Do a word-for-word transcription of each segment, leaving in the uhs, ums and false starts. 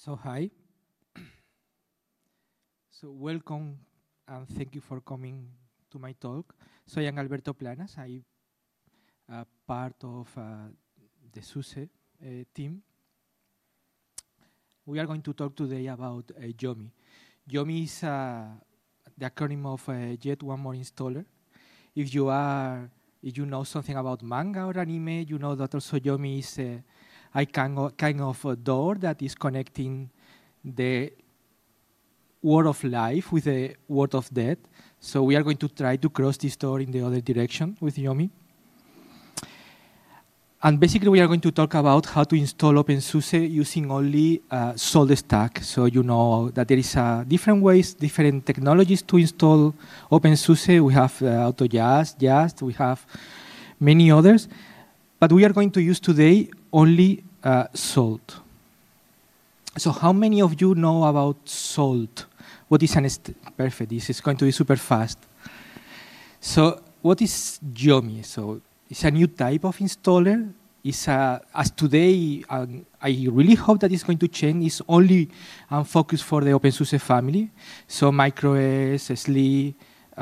So hi. So welcome and thank you for coming to my talk. So I am Alberto Planas. I am part of uh, the SUSE uh, team. We are going to talk today about uh, YOMI. YOMI is uh, the acronym of uh, Yet One More Installer. If you are, if you know something about manga or anime, you know that also YOMI is uh, a kind of, kind of a door that is connecting the world of life with the world of death. So we are going to try to cross this door in the other direction with YOMI. And basically, we are going to talk about how to install OpenSUSE using only uh, Salt Stack. So you know that there is uh, different ways, different technologies to install OpenSUSE. We have uh, AutoJust, Just, we have many others. But we are going to use today only uh, Salt. So how many of you know about Salt? What is an perfect? This is going to be super fast. So what is YOMI? So it's a new type of installer. It's a, as today, um, I really hope that it's going to change. It's only um, focused for the OpenSUSE family. So MicroS, S L I,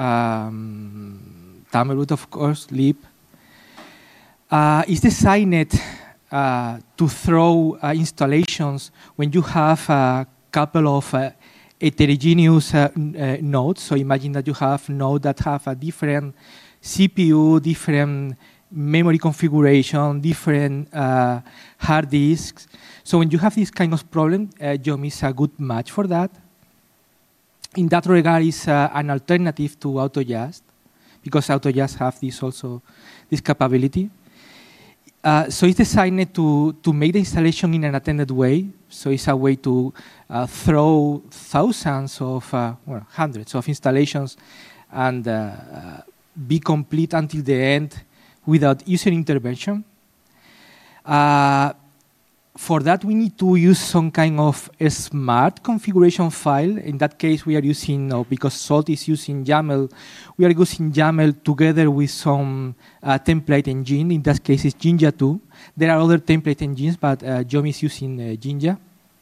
um, Tamerwood, of course, Lib. Uh, it's designed uh, to throw uh, installations when you have a couple of uh, heterogeneous uh, uh, nodes. So imagine that you have nodes that have a different C P U, different memory configuration, different uh, hard disks. So when you have this kind of problem, uh, YOMI is a good match for that. In that regard, it's uh, an alternative to AutoJust, because AutoJust have this also, this capability. Uh, so it's designed to, to make the installation in an attended way. So it's a way to uh, throw thousands of, uh, well, hundreds of installations and uh, uh, be complete until the end without user intervention. Uh, for that, we need to use some kind of a smart configuration file. In that case, we are using, uh, because Salt is using YAML, we are using YAML together with some uh, template engine. In that case, it's Jinja two. There are other template engines, but uh, YOMI is using uh, Jinja.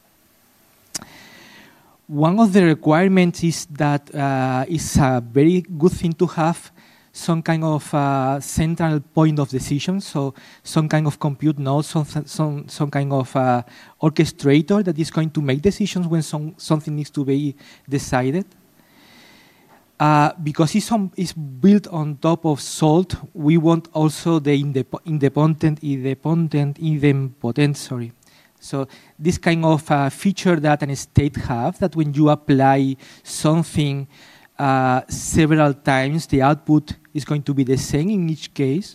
One of the requirements is that uh, it's a very good thing to have some kind of uh, central point of decision, so some kind of compute node, some, some, some kind of uh, orchestrator that is going to make decisions when some, something needs to be decided. Uh, because it's, on, it's built on top of Salt, we want also the indep independent, independent, idempotent, sorry. So this kind of uh, feature that an state have, that when you apply something uh, several times, the output is going to be the same in each case.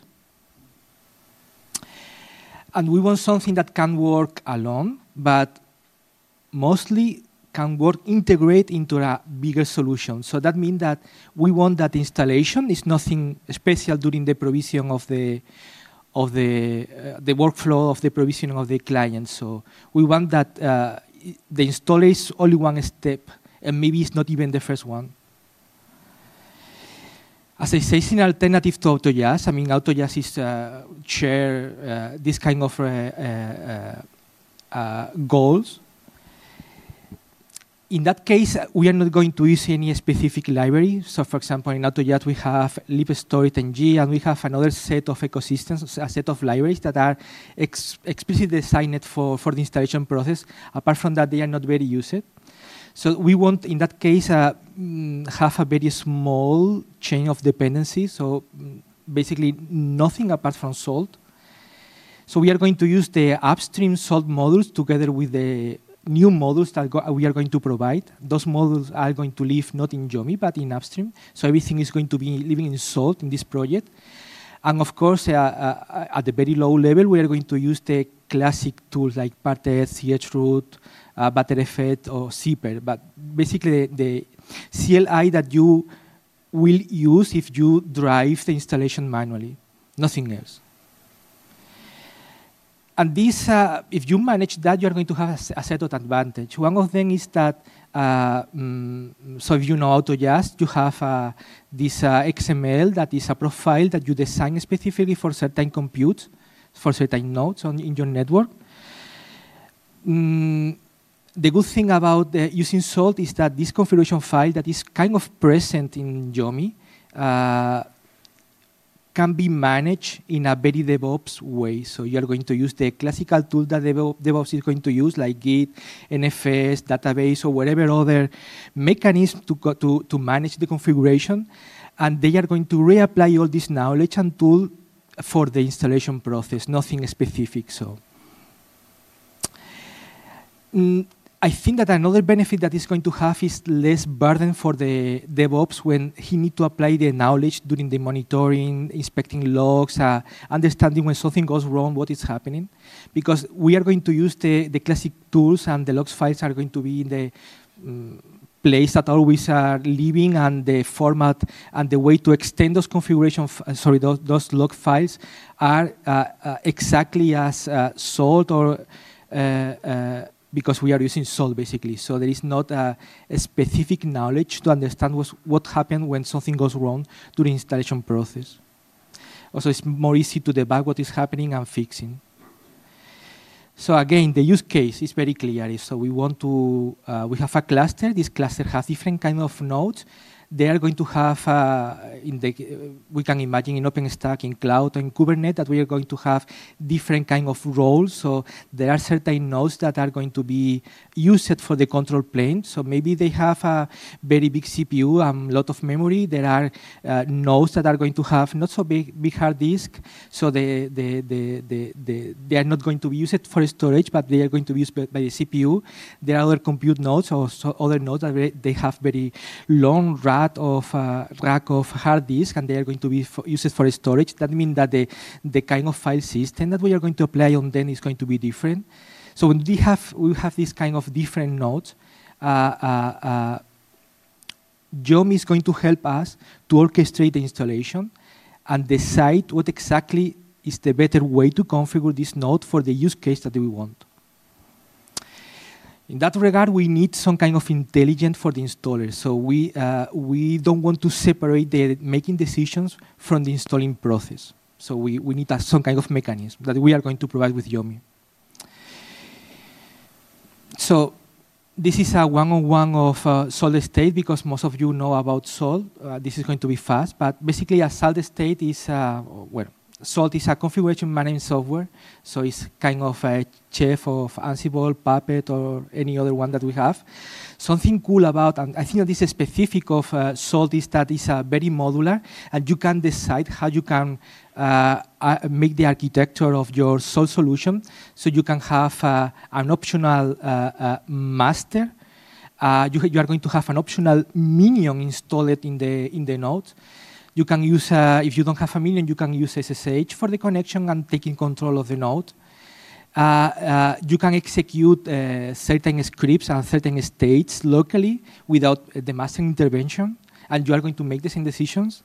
And we want something that can work alone, but mostly can work integrate into a bigger solution. So that means that we want that installation is nothing special during the provision of the of the uh, the workflow of the provisioning of the client. So we want that uh, the installer is only one step, and maybe it's not even the first one. As I say, it's an alternative to AutoJust. I mean, AutoJust is uh, share uh, this kind of uh, uh, uh, goals. In that case, we are not going to use any specific library. So, for example, in AutoJust, we have libstory10g, and we have another set of ecosystems, a set of libraries that are ex explicitly designed for, for the installation process. Apart from that, they are not very used. So we want, in that case, uh, have a very small chain of dependencies. So basically nothing apart from Salt. So we are going to use the upstream Salt modules together with the new modules that go we are going to provide. Those modules are going to live not in YOMI, but in upstream. So everything is going to be living in Salt in this project. And of course, uh, uh, at the very low level, we are going to use the classic tools like Parted, chroot, uh, Btrfs, or Zyper. But basically, the, the C L I that you will use if you drive the installation manually, nothing else. And this, uh, if you manage that, you are going to have a, a set of advantages. One of them is that, uh, mm, so if you know AutoJust, you have uh, this uh, X M L that is a profile that you design specifically for certain compute, for certain nodes on, in your network. Mm, the good thing about uh, using Salt is that this configuration file that is kind of present in Yomi uh, can be managed in a very DevOps way. So you are going to use the classical tool that DevOps is going to use, like Git, N F S, database, or whatever other mechanism to, go to, to manage the configuration. And they are going to reapply all this knowledge and tool for the installation process, nothing specific. So mm, I think that another benefit that is going to have is less burden for the DevOps when he needs to apply the knowledge during the monitoring, inspecting logs, uh, understanding when something goes wrong, what is happening. Because we are going to use the, the classic tools, and the logs files are going to be in the um, place that always are living, and the format and the way to extend those configuration, uh, sorry, those, those log files are uh, uh, exactly as uh, Salt or uh, uh, because we are using Salt, basically. So there is not a, a specific knowledge to understand what happened when something goes wrong during the installation process. Also, it's more easy to debug what is happening and fixing. So again, the use case is very clear. So we want to, uh, we have a cluster. This cluster has different kind of nodes. They are going to have, uh, in the, uh, we can imagine in OpenStack, in cloud, or in Kubernetes, that we are going to have different kind of roles. So there are certain nodes that are going to be used for the control plane. So maybe they have a very big C P U and a lot of memory. There are uh, nodes that are going to have not so big, big hard disk. So they, they, they, they, they, they are not going to be used for storage, but they are going to be used by, by the C P U. There are other compute nodes or so other nodes that they have very long of uh, rack of hard disk, and they are going to be for, used for storage. That means that the, the kind of file system that we are going to apply on them is going to be different. So when we have, we have this kind of different nodes, uh, uh, uh, Yomi is going to help us to orchestrate the installation and decide what exactly is the better way to configure this node for the use case that we want. In that regard, we need some kind of intelligence for the installer. So we, uh, we don't want to separate the making decisions from the installing process. So we, we need a, some kind of mechanism that we are going to provide with Yomi. So this is a one-on-one of uh, Salt State, because most of you know about Salt. Uh, this is going to be fast, but basically a Salt State is, uh, well, Salt is a configuration management software, so it's kind of a chef of Ansible, Puppet, or any other one that we have. Something cool about, and I think that this is specific of uh, Salt, is that it's uh, very modular, and you can decide how you can uh, uh, make the architecture of your Salt solution. So you can have uh, an optional uh, uh, master. Uh, you, you are going to have an optional minion installed in the in the node. You can use, uh, if you don't have a minion, you can use S S H for the connection and taking control of the node. Uh, uh, you can execute uh, certain scripts and certain states locally without uh, the master intervention, and you are going to make the same decisions.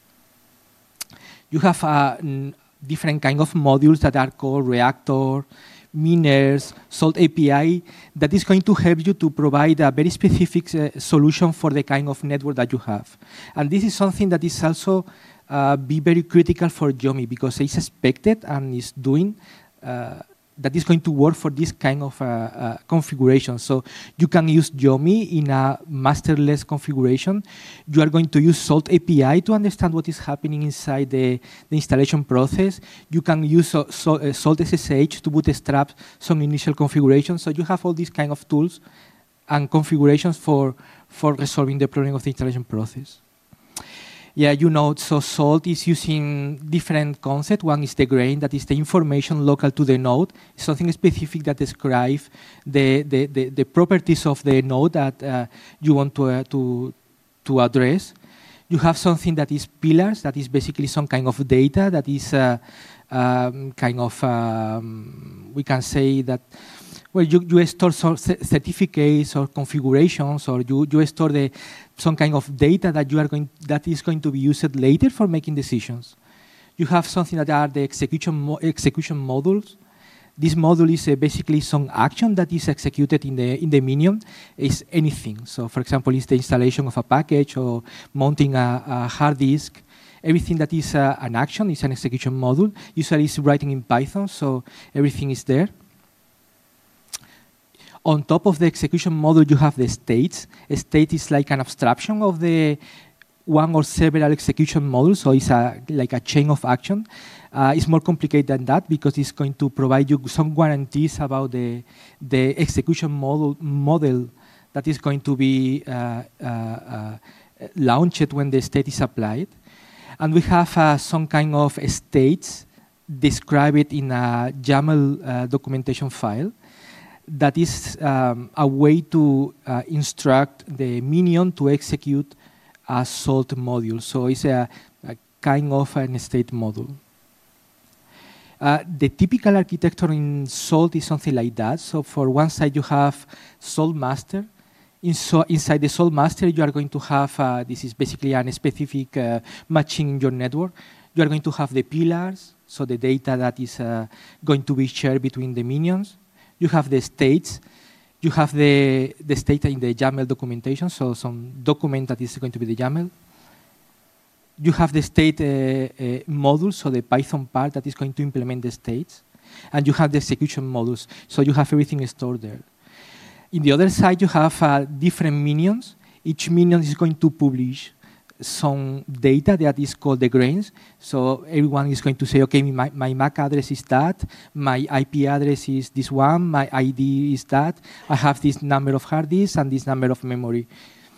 You have uh, different kind of modules that are called Reactor, Miners, Salt A P I, that is going to help you to provide a very specific uh, solution for the kind of network that you have. And this is something that is also uh, be very critical for Yomi, because it's expected and is doing uh, that is going to work for this kind of uh, uh, configuration. So you can use Yomi in a masterless configuration. You are going to use Salt A P I to understand what is happening inside the, the installation process. You can use uh, so, uh, Salt S S H to bootstrap some initial configuration. So you have all these kind of tools and configurations for, for resolving the problem of the installation process. Yeah, you know, so Salt is using different concepts. One is the grain, that is the information local to the node, something specific that describes the, the, the, the properties of the node that uh, you want to, uh, to, to address. You have something that is pillars, that is basically some kind of data that is uh, um, kind of, um, we can say that, well, you, you store some certificates or configurations, or you, you store the, some kind of data that you are going that is going to be used later for making decisions. You have something that are the execution mo execution modules. This module is uh, basically some action that is executed in the in the minion. Is anything. So, for example, it's the installation of a package or mounting a, a hard disk. Everything that is uh, an action is an execution module. Usually, it's writing in Python, so everything is there. On top of the execution module, you have the states. A state is like an abstraction of the one or several execution modules, so it's a, like a chain of action. Uh, it's more complicated than that because it's going to provide you some guarantees about the, the execution model, model that is going to be uh, uh, uh, launched when the state is applied. And we have uh, some kind of states described in a YAML uh, documentation file that is um, a way to uh, instruct the minion to execute a salt module. So it's a, a kind of an state module. Uh, the typical architecture in Salt is something like that. So for one side, you have Salt master. In so inside the Salt master, you are going to have, uh, this is basically a specific uh, matching in your network. You are going to have the pillars, so the data that is uh, going to be shared between the minions. You have the states. You have the, the state in the YAML documentation, so some document that is going to be the YAML. You have the state uh, uh, module, so the Python part that is going to implement the states. And you have the execution modules, so you have everything stored there. In the other side, you have uh, different minions. Each minion is going to publish some data that is called the grains. So everyone is going to say, okay, my, my M A C address is that, my I P address is this one, my I D is that, I have this number of hard disks and this number of memory.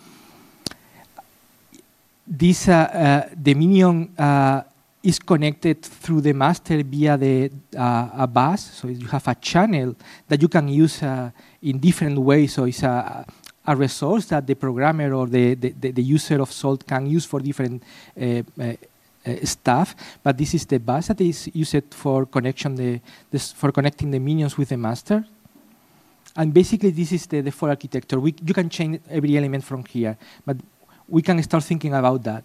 This, uh, uh, the minion uh, is connected through the master via the uh, a bus. So you have a channel that you can use uh, in different ways. So it's a, a resource that the programmer or the, the, the user of Salt can use for different uh, uh, uh, stuff. But this is the bus that is used for connection the this, for connecting the minions with the master. And basically, this is the default architecture. We, you can change every element from here, but we can start thinking about that.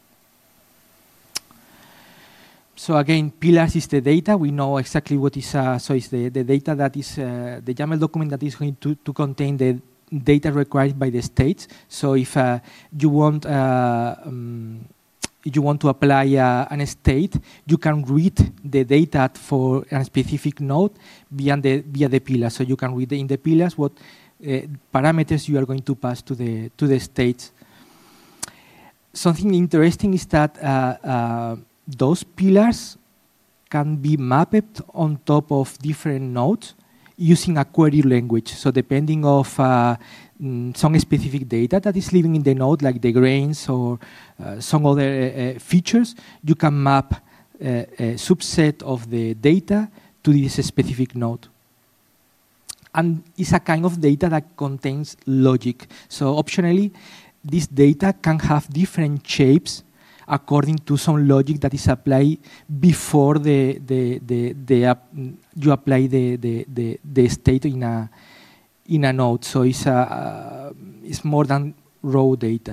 So again, pillars is the data. We know exactly what is, uh, so it's the, the data that is, uh, the YAML document that is going to, to contain the data required by the states. So if uh, you want, uh, um, if you want to apply uh, an state, you can read the data for a specific node via the, via the pillars. So you can read in the pillars what uh, parameters you are going to pass to the, to the states. Something interesting is that uh, uh, those pillars can be mapped on top of different nodes using a query language. So depending of uh, mm, some specific data that is living in the node, like the grains or uh, some other uh, features, you can map uh, a subset of the data to this specific node. And it's a kind of data that contains logic. So optionally, this data can have different shapes according to some logic that is applied before the, the, the, the uh, you apply the, the, the, the state in a, in a node. So it's, a, uh, it's more than raw data.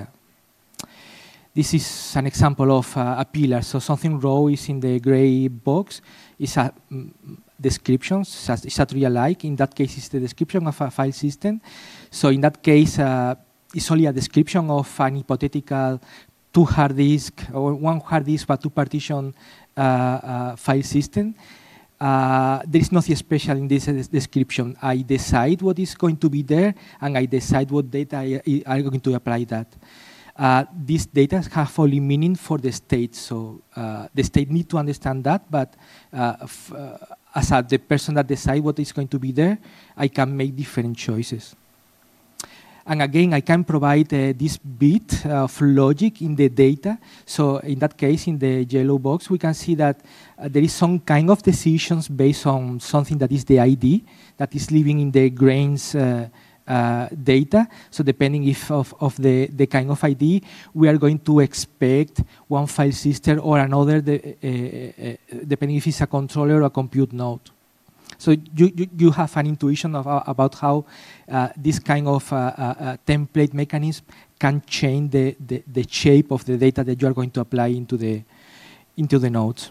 This is an example of uh, a pillar. So something raw is in the gray box. It's a mm, description, it's a tree alike. In that case, it's the description of a file system. So in that case, uh, it's only a description of an hypothetical two hard disk or one hard disk but two partition uh, uh, file system. Uh, there is nothing special in this uh, description. I decide what is going to be there and I decide what data I, I am going to apply that. Uh, these data have only meaning for the state, so uh, the state need to understand that, but uh, f uh, as a, the person that decides what is going to be there, I can make different choices. And again, I can provide uh, this bit of logic in the data. So in that case, in the yellow box, we can see that uh, there is some kind of decisions based on something that is the I D that is living in the grains uh, uh, data. So depending if of, of the, the kind of I D, we are going to expect one file system or another, the, uh, uh, depending if it's a controller or a compute node. So you, you, you have an intuition of, uh, about how uh, this kind of uh, uh, template mechanism can change the, the, the shape of the data that you are going to apply into the, into the nodes.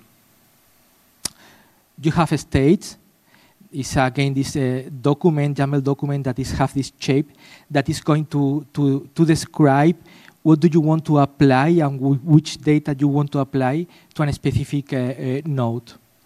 You have states. It's again this uh, document, YAML document that is have this shape that is going to, to, to describe what do you want to apply and which data you want to apply to a specific uh, uh, node.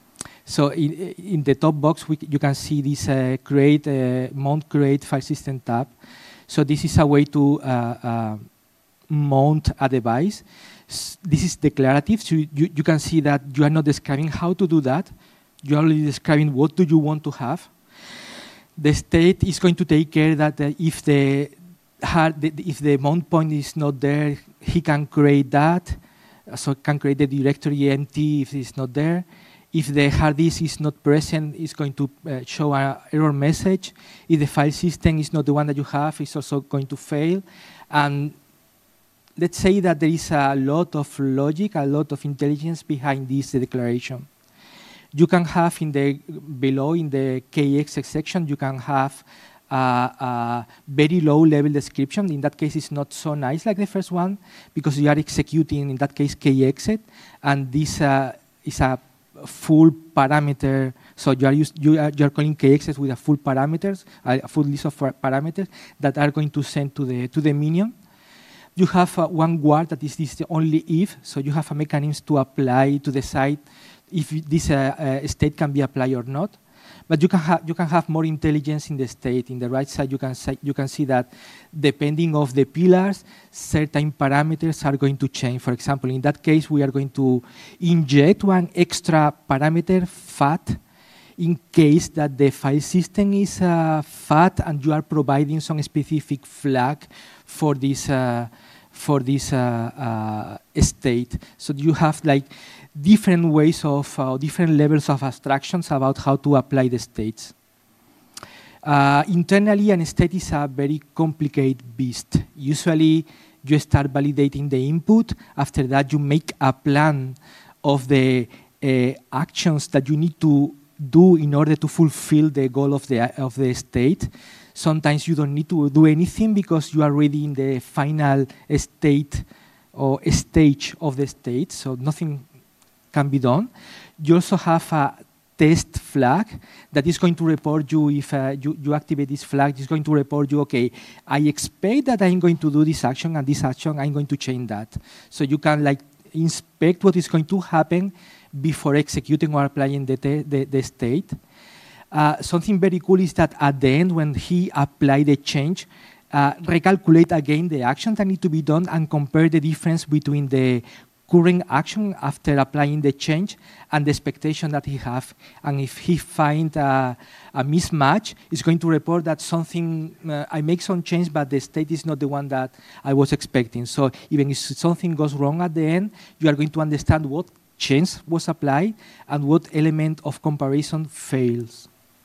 So in, in the top box, we, you can see this uh, create, uh, mount create file system tab. So this is a way to uh, uh, mount a device. S this is declarative, so you, you can see that you are not describing how to do that. You are only describing what do you want to have. The state is going to take care that uh, if the hard, the, if the mount point is not there, he can create that. So can create the directory empty if it's not there. If the hard disk is not present, it's going to uh, show an error message. If the file system is not the one that you have, it's also going to fail. And let's say that there is a lot of logic, a lot of intelligence behind this declaration. You can have in the below in the K X section, you can have uh, a very low level description. In that case, it's not so nice like the first one because you are executing, in that case, K exit, and this uh, is a full parameter. So you are, use, you are, you are calling K exit with a full parameters, a full list of parameters that are going to send to the to the minion. You have uh, one word that is this only if, so you have a mechanism to apply to decide if this uh, uh, state can be applied or not. But you can, ha you can have more intelligence in the state. In the right side, you can, say, you can see that depending of the pillars, certain parameters are going to change. For example, in that case, we are going to inject one extra parameter, fat, in case that the file system is uh, fat and you are providing some specific flag for this, uh, for this uh, uh, state. So you have like different ways of, uh, different levels of abstractions about how to apply the states. Uh, internally, a state is a very complicated beast. Usually, you start validating the input. After that, you make a plan of the uh, actions that you need to do in order to fulfill the goal of the, of the state. Sometimes you don't need to do anything because you are already in the final state or stage of the state, so nothing can be done. You also have a test flag that is going to report you if uh, you, you activate this flag. It's going to report you, okay, I expect that I'm going to do this action and this action, I'm going to change that. So you can like inspect what is going to happen before executing or applying the, the, the state. Uh, something very cool is that at the end, when he applied the change, uh, recalculate again the actions that need to be done and compare the difference between the current action after applying the change and the expectation that he have. And if he find uh, a mismatch, it's going to report that something, uh, I make some change, but the state is not the one that I was expecting. So even if something goes wrong at the end, you are going to understand what change was applied and what element of comparison fails.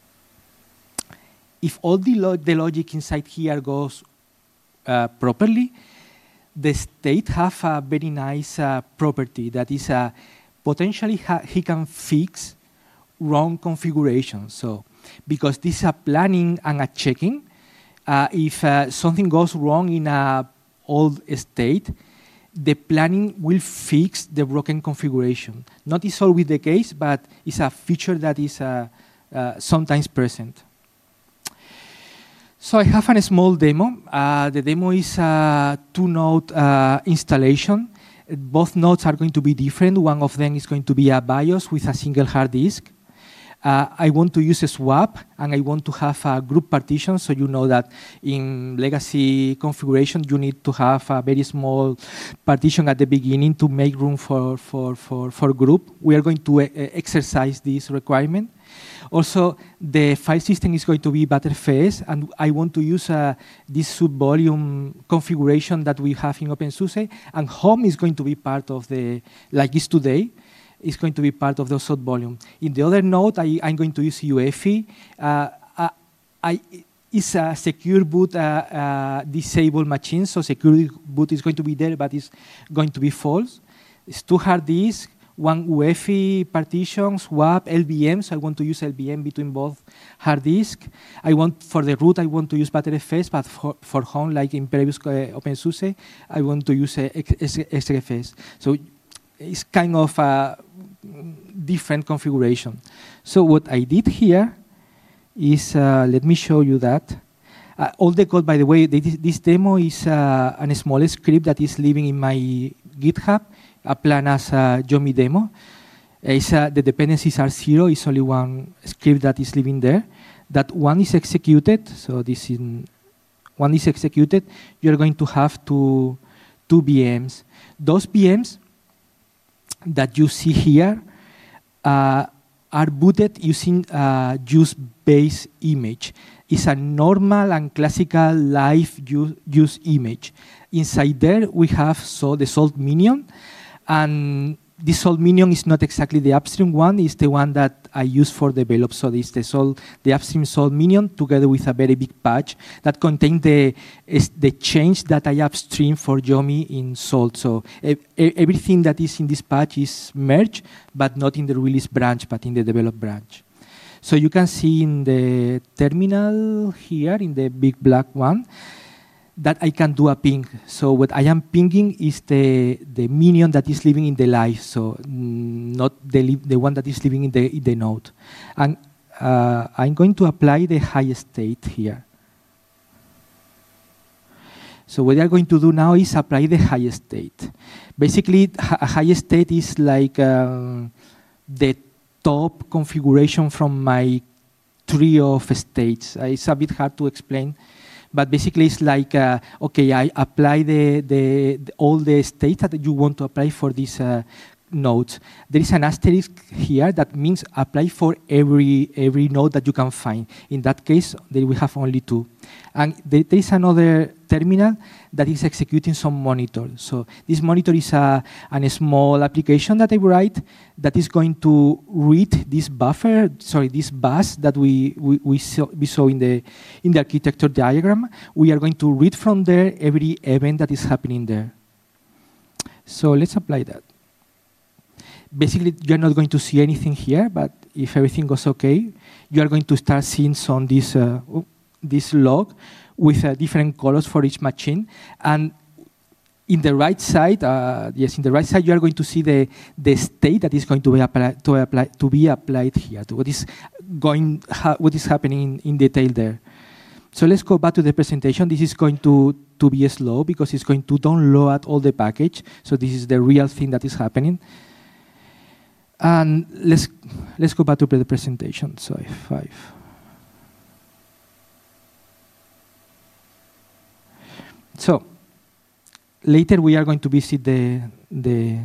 If all the, lo the logic inside here goes uh, properly, the state have a very nice uh, property that is uh, potentially ha he can fix wrong configuration. So because this is a planning and a checking, uh, if uh, something goes wrong in a old state, the planning will fix the broken configuration. Not is always the case, but it's a feature that is uh, uh, sometimes present. So I have a small demo. Uh, the demo is a two-node uh, installation. Both nodes are going to be different. One of them is going to be a BIOS with a single hard disk. Uh, I want to use a swap, and I want to have a group partition, so you know that in legacy configuration, you need to have a very small partition at the beginning to make room for, for, for, for group. We are going to uh, exercise this requirement. Also, the file system is going to be Btrfs, and I want to use uh, this sub-volume configuration that we have in OpenSUSE, and home is going to be part of the, like is today, is going to be part of the sub-volume. In the other node, I, I'm going to use U E F I. Uh, I, I, it's a secure boot uh, uh, disabled machine, so secure boot is going to be there, but it's going to be false. It's two hard disks, one U E F I partition, swap, L V M, so I want to use L V M between both hard disks. I want, for the root, I want to use Btrfs, but for, for home, like in previous uh, OpenSUSE, I want to use uh, S R F S. So it's kind of a different configuration. So what I did here is, uh, let me show you that. Uh, all the code, by the way, this, this demo is uh, a small script that is living in my GitHub, a plan as a Yomi demo. Is, uh, the dependencies are zero. It's only one script that is living there. That one is executed. So this in one is executed. You're going to have two, two V Ms. Those V Ms that you see here uh, are booted using uh, use-based image. It's a normal and classical live use, use image. Inside there, we have so the salt minion, and this salt minion is not exactly the upstream one. It's the one that I use for develop. So it's the salt, the upstream salt minion together with a very big patch that contains the is the change that I upstream for Yomi in salt. So e everything that is in this patch is merged, but not in the release branch, but in the develop branch. So you can see in the terminal here, in the big black one, that I can do a ping. So what I am pinging is the, the minion that is living in the live, so mm, not the, the one that is living in the, in the node. And uh, I'm going to apply the high state here. So what we are going to do now is apply the high state. Basically, a high state is like um, the top configuration from my tree of states. Uh, it's a bit hard to explain. But basically, it's like, uh, okay, I apply the, the, the, all the states that you want to apply for these uh, nodes. There is an asterisk here that means apply for every, every node that you can find. In that case, there we have only two. And there, there is another terminal that is executing some monitor. So this monitor is a, a small application that I write that is going to read this buffer, sorry, this bus that we, we, we, saw, we saw in the, in the architecture diagram. We are going to read from there every event that is happening there. So let's apply that. Basically, you're not going to see anything here, but if everything goes okay, you are going to start seeing some this, uh, this log with uh, different colors for each machine. And in the right side, uh, yes, in the right side, you are going to see the, the state that is going to be applied, to, apply, to be applied here, to what is, going, ha what is happening in, in detail there. So let's go back to the presentation. This is going to, to be slow because it's going to download all the package. So this is the real thing that is happening. And let's, let's go back to the presentation. So F five. So later we are going to visit the, the,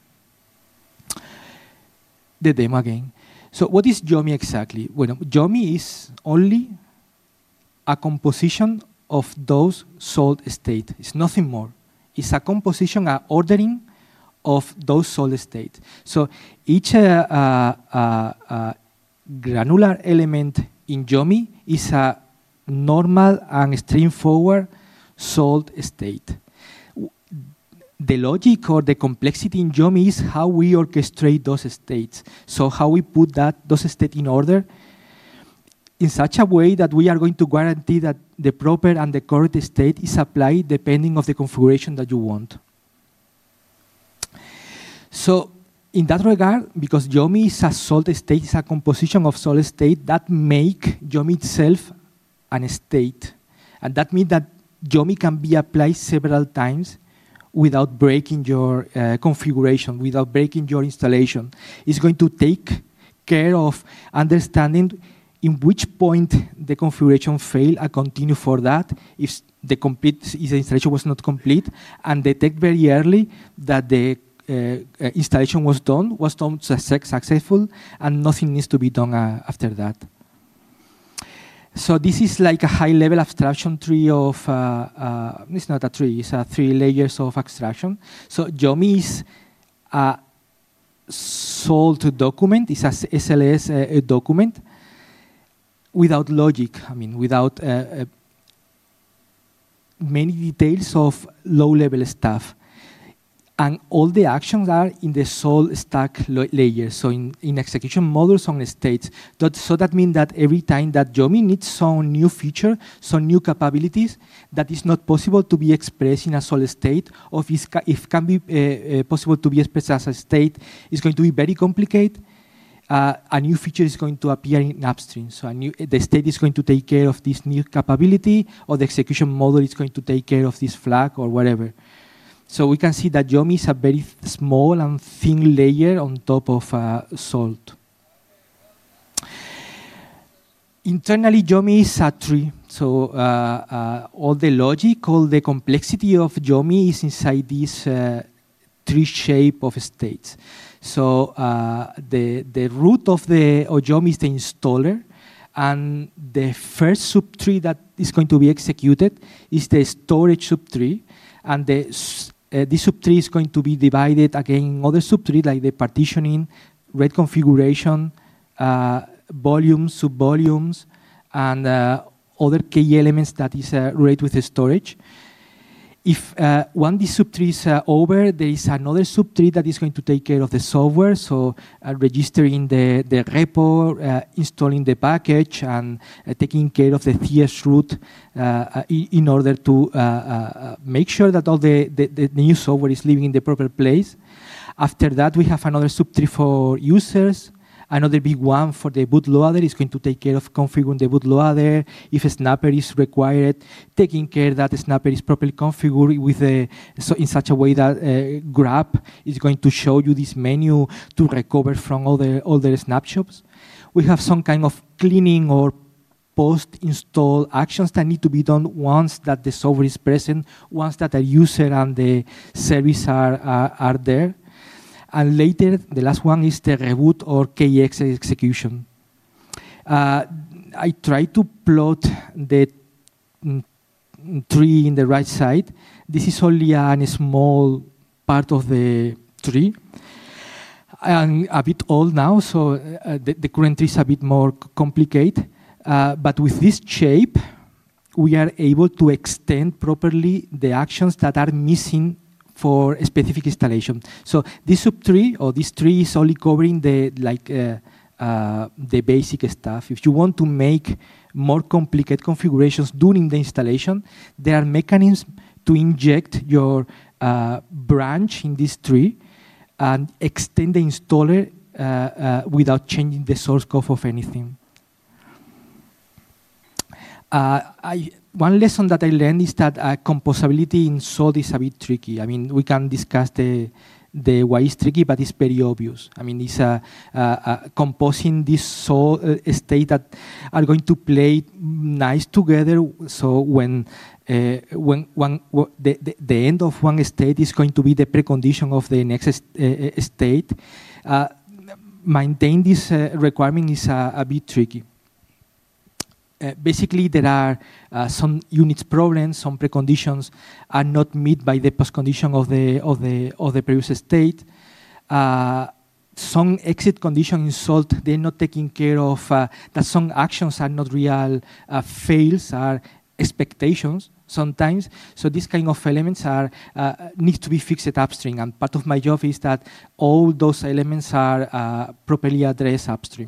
the demo again. So what is Yomi exactly? Well, Yomi is only a composition of those salt states. It's nothing more. It's a composition, an ordering of those salt states. So each uh, uh, uh, uh, granular element in Yomi is a normal and straightforward salt state. The logic or the complexity in Yomi is how we orchestrate those states. So how we put that those states in order in such a way that we are going to guarantee that the proper and the correct state is applied depending on the configuration that you want. So in that regard, because Yomi is a salt state, is a composition of salt state that make Yomi itself an state. And that means that Yomi can be applied several times without breaking your uh, configuration, without breaking your installation. It's going to take care of understanding in which point the configuration failed and continue for that if the complete if the installation was not complete, and detect very early that the uh, uh, installation was done, was done successful, and nothing needs to be done uh, after that. So this is like a high-level abstraction tree of, uh, uh, it's not a tree, it's a three layers of abstraction. So Yomi is a salt document, it's a S L S uh, document without logic, I mean, without uh, uh, many details of low-level stuff. And all the actions are in the salt stack layer, so in, in execution models on states. That, so that means that every time that Yomi needs some new feature, some new capabilities that is not possible to be expressed in a salt state, or if, if can be uh, uh, possible to be expressed as a state, it's going to be very complicated. Uh, a new feature is going to appear in upstream. So a new, the state is going to take care of this new capability, or the execution model is going to take care of this flag or whatever. So we can see that Yomi is a very small and thin layer on top of uh, Salt. Internally, Yomi is a tree. So uh, uh, all the logic, all the complexity of Yomi is inside this uh, tree shape of states. So uh, the, the root of the of Yomi is the installer, and the first subtree that is going to be executed is the storage subtree, and the, uh, this subtree is going to be divided again in other subtree like the partitioning, RAID configuration, uh, volumes, subvolumes, and uh, other key elements that is uh, related with the storage. If uh, one these subtree is uh, over, there is another subtree that is going to take care of the software, so uh, registering the, the repo, uh, installing the package, and uh, taking care of the C S root uh, uh, in order to uh, uh, make sure that all the, the, the new software is living in the proper place. After that, we have another subtree for users. Another big one for the bootloader is going to take care of configuring the bootloader. If a snapper is required, taking care that the snapper is properly configured with a, so in such a way that uh, grep is going to show you this menu to recover from all the, all the snapshots. We have some kind of cleaning or post-install actions that need to be done once that the software is present, once that the user and the service are, are, are there. And later, the last one is the reboot or K X execution. Uh, I try to plot the mm, tree in the right side. This is only a small part of the tree. I'm a bit old now, so uh, the, the current tree is a bit more complicated. Uh, but with this shape, we are able to extend properly the actions that are missing for a specific installation. So this subtree or this tree is only covering the like uh, uh, the basic stuff. If you want to make more complicated configurations during the installation, there are mechanisms to inject your uh, branch in this tree and extend the installer uh, uh, without changing the source code of anything. Uh, I, one lesson that I learned is that uh, composability in Salt is a bit tricky. I mean, we can discuss the, the why it's tricky, but it's very obvious. I mean, it's uh, uh, uh, composing this Salt uh, state that are going to play nice together. So when uh, when one the, the the end of one state is going to be the precondition of the next uh, state, uh, maintain this uh, requirement is uh, a bit tricky. Uh, basically, there are uh, some units problems, some preconditions are not met by the postcondition of the of the of the previous state. Uh, some exit condition in Salt, they're not taking care of uh, that. Some actions are not real uh, fails, are expectations sometimes. So these kind of elements are uh, need to be fixed upstream, and part of my job is that all those elements are uh, properly addressed upstream.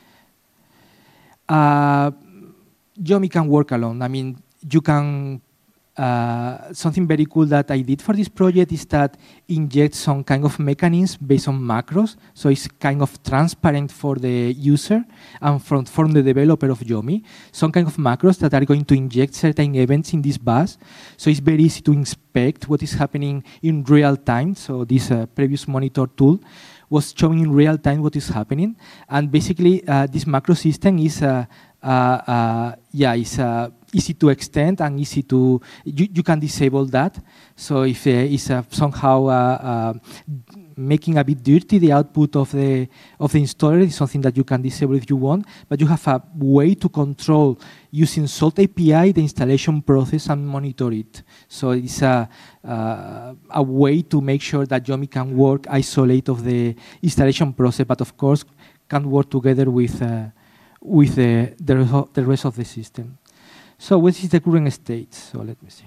Uh, Yomi can work alone. I mean, you can, uh, something very cool that I did for this project is that inject some kind of mechanism based on macros. So it's kind of transparent for the user and from, from the developer of Yomi. Some kind of macros that are going to inject certain events in this bus. So it's very easy to inspect what is happening in real time. So this uh, previous monitor tool was showing in real time what is happening. And basically, uh, this macro system is uh, Uh, uh, yeah, it's uh, easy to extend and easy to, you, you can disable that. So if uh, it's uh, somehow uh, uh, making a bit dirty the output of the of the installer, is something that you can disable if you want, but you have a way to control using Salt A P I the installation process and monitor it. So it's a, uh, a way to make sure that Yomi can work isolate of the installation process, but of course can work together with uh, with the, the, the rest of the system. So what is the current state? So let me see.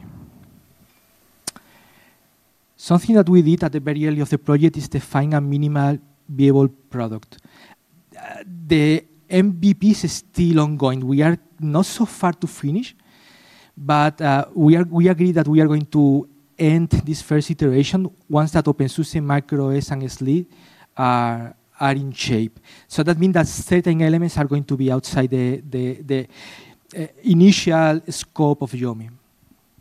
Something that we did at the very early of the project is define a minimal viable product. Uh, the M V P is still ongoing. We are not so far to finish, but uh, we, are, we agree that we are going to end this first iteration once that OpenSUSE, MicroOS, and S L I are are in shape. So that means that certain elements are going to be outside the, the, the uh, initial scope of Yomi.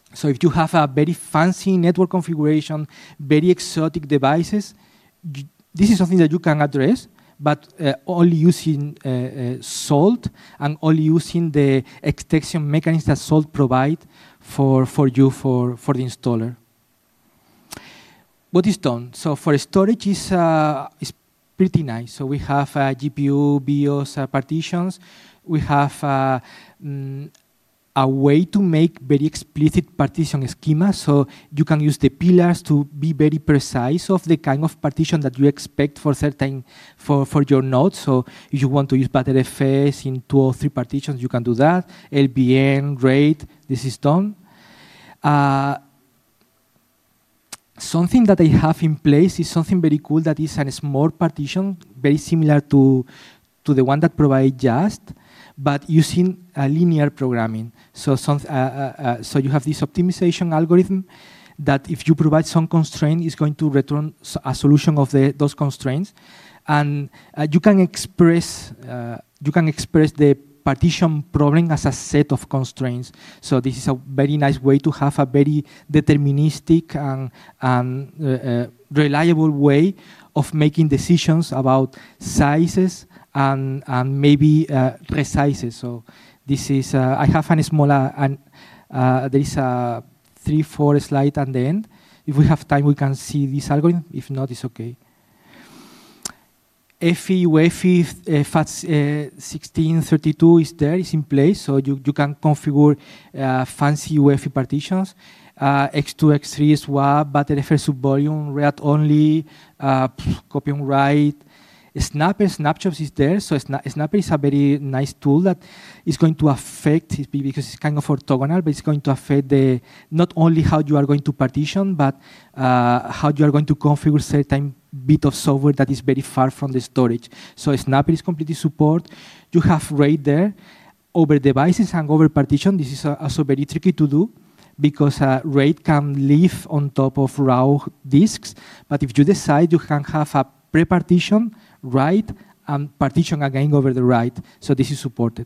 So if you have a very fancy network configuration, very exotic devices, you, this is something that you can address, but uh, only using uh, uh, Salt and only using the extension mechanisms that Salt provide for, for you, for, for the installer. What is done? So for storage is, uh, is pretty nice. So we have uh, G P U, BIOS uh, partitions. We have uh, mm, a way to make very explicit partition schema, so you can use the pillars to be very precise of the kind of partition that you expect for certain for, for your nodes. So if you want to use Btrfs in two or three partitions, you can do that. L V M, RAID, this is done. Uh, something that I have in place is something very cool that is a small partition, very similar to, to the one that provides Just, but using uh, linear programming. So, some, uh, uh, uh, so you have this optimization algorithm that if you provide some constraint, is going to return a solution of the, those constraints, and uh, you can express uh, you can express the partition problem as a set of constraints. So this is a very nice way to have a very deterministic and, and uh, uh, reliable way of making decisions about sizes and, and maybe uh, resizes. So this is, uh, I have a small, uh, an, uh, there is a three, four slide at the end. If we have time, we can see this algorithm. If not, it's okay. F I, U E F I, uh, FAT uh, sixteen thirty-two is there, is in place, so you, you can configure uh, fancy U E F I partitions. Uh, X two, X three, swap, Btrf subvolume, read only, uh, copy and write. Snapper, snapshots is there, so Sna Snapper is a very nice tool that is going to affect, because it's kind of orthogonal, but it's going to affect the not only how you are going to partition, but uh, how you are going to configure certain bit of software that is very far from the storage. So Snapper is completely support. You have RAID there over devices and over partition. This is also very tricky to do, because uh, RAID can live on top of raw disks, but if you decide, you can have a pre-partition, write, and partition again over the write. So this is supported.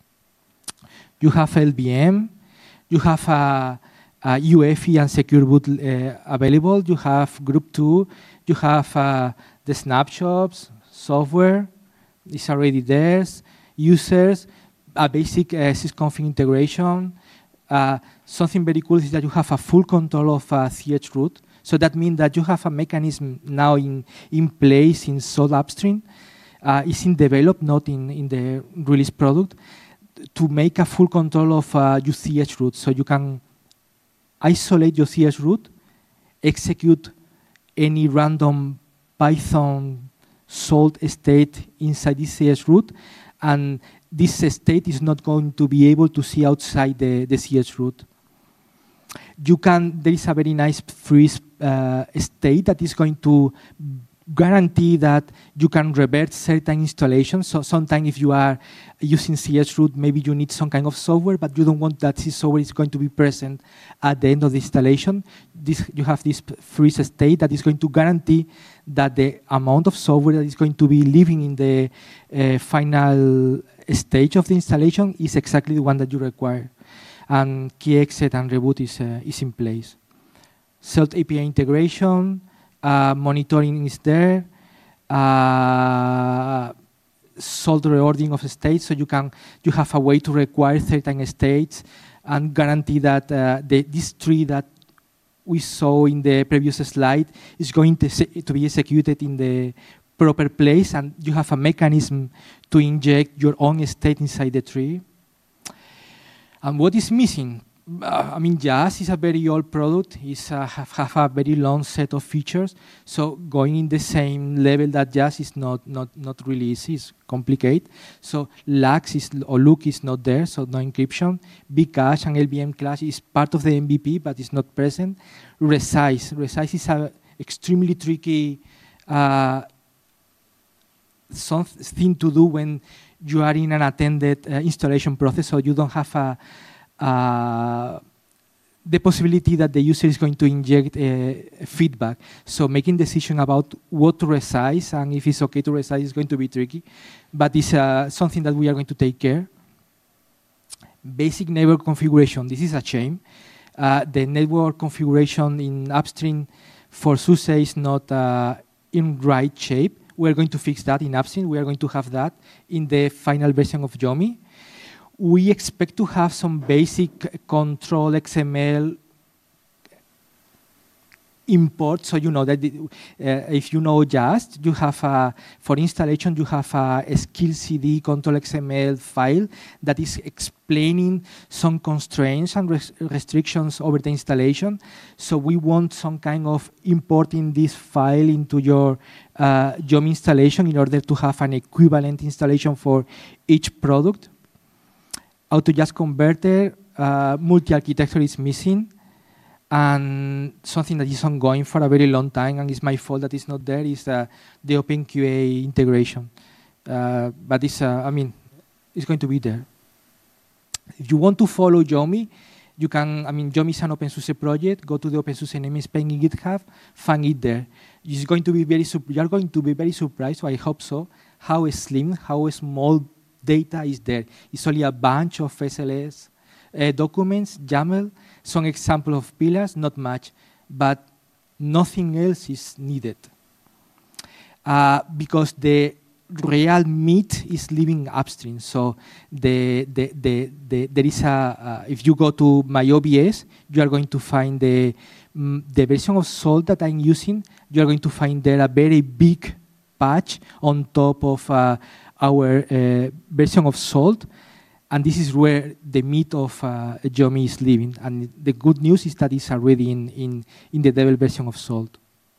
You have L V M, you have a, a U E F I and Secure Boot uh, available, you have Group two, you have uh, the snapshots, software, is already there, users, a basic uh, sysconfig integration. Uh, something very cool is that you have a full control of uh, chroot. So that means that you have a mechanism now in, in place in Salt Upstream. Uh, it's in develop, not in, in the release product, to make a full control of uh, your chroot. So you can isolate your chroot, execute any random Python Salt state inside this chroot, and this state is not going to be able to see outside the, the chroot. You can, there is a very nice free uh, state that is going to guarantee that you can revert certain installations. So sometimes if you are using chroot, maybe you need some kind of software, but you don't want that this software is going to be present at the end of the installation. This, you have this freeze state that is going to guarantee that the amount of software that is going to be living in the uh, final stage of the installation is exactly the one that you require. And key exit and reboot is, uh, is in place. Salt A P I integration, uh, monitoring is there, uh, Salt reordering of states, so you can you have a way to require certain states and guarantee that uh, the, this tree that we saw in the previous slide is going to, to be executed in the proper place, and you have a mechanism to inject your own state inside the tree. And what is missing? Uh, I mean, Just is a very old product. It's uh, have, have a very long set of features. So going in the same level that Just is not not not really easy. It's complicated. So Lux is or Look is not there. So no encryption. Bcache and L V M Clash is part of the M V P, but it's not present. Resize. Resize is a extremely tricky uh, something to do when you are in an attended uh, installation process, so you don't have a, uh, the possibility that the user is going to inject uh, feedback. So making decision about what to resize and if it's okay to resize is going to be tricky, but it's uh, something that we are going to take care. Basic neighbor configuration, this is a shame. uh, the network configuration in upstream for SUSE is not uh, in right shape. We're going to fix that in upstream. We are going to have that in the final version of Yomi. We expect to have some basic control X M L import, so you know that the, uh, if you know Just, you have a, for installation, you have a, a skill C D control X M L file that is explaining some constraints and res restrictions over the installation. So we want some kind of importing this file into your uh, Yomi installation in order to have an equivalent installation for each product. AutoJust converter, uh, multi-architecture is missing. And something that is ongoing for a very long time, and it's my fault that it's not there, is uh, the OpenQA integration. Uh, but it's, uh, I mean, it's going to be there. If you want to follow Yomi, you can, I mean, Yomi is an OpenSUSE project. Go to the OpenSUSE namespace in GitHub, find it there. It's going to be very, you're going to be very surprised, so I hope so, how slim, how small data is there. It's only a bunch of S L S uh, documents, YAML, some example of pillars, not much, but nothing else is needed. Uh, because the real meat is living upstream. So the, the, the, the, there is a, uh, if you go to my O B S, you are going to find the, mm, the version of Salt that I'm using. You are going to find there a very big patch on top of uh, our uh, version of Salt. And this is where the meat of uh, Yomi is living. And the good news is that it's already in, in, in the devel version of Salt.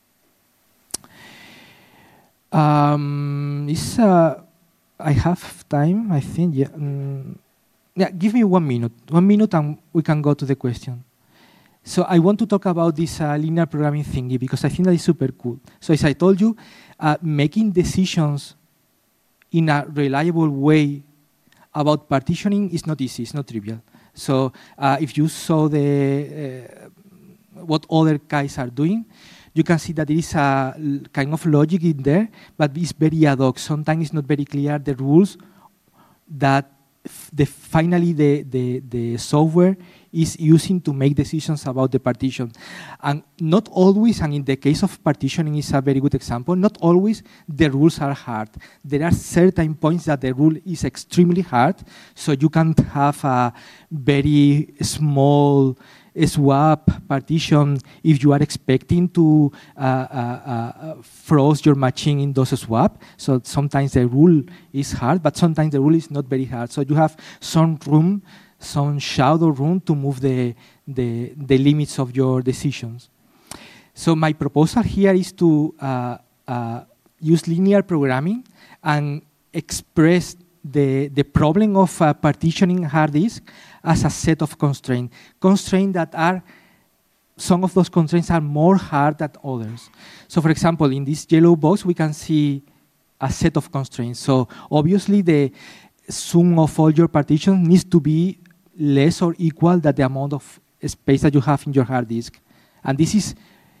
Um, it's, uh, I have time, I think. Yeah. Um, yeah, give me one minute. One minute and we can go to the question. So I want to talk about this uh, linear programming thingy because I think that is super cool. So as I told you, uh, making decisions in a reliable way about partitioning is not easy, it's not trivial. So uh, if you saw the, uh, what other guys are doing, you can see that there is a kind of logic in there, but it's very ad hoc. Sometimes it's not very clear the rules that the, finally the, the, the software is using to make decisions about the partition. And not always, and in the case of partitioning is a very good example, not always the rules are hard. There are certain points that the rule is extremely hard, so you can't have a very small swap partition if you are expecting to uh, uh, uh, froze your machine in those swap. So sometimes the rule is hard, but sometimes the rule is not very hard. So you have some room, some shadow room to move the, the, the limits of your decisions. So my proposal here is to uh, uh, use linear programming and express the, the problem of uh, partitioning hard disk as a set of constraints. Constraints that are, some of those constraints are more hard than others. So for example, in this yellow box, we can see a set of constraints. So obviously the sum of all your partitions needs to be less or equal than the amount of space that you have in your hard disk. And this is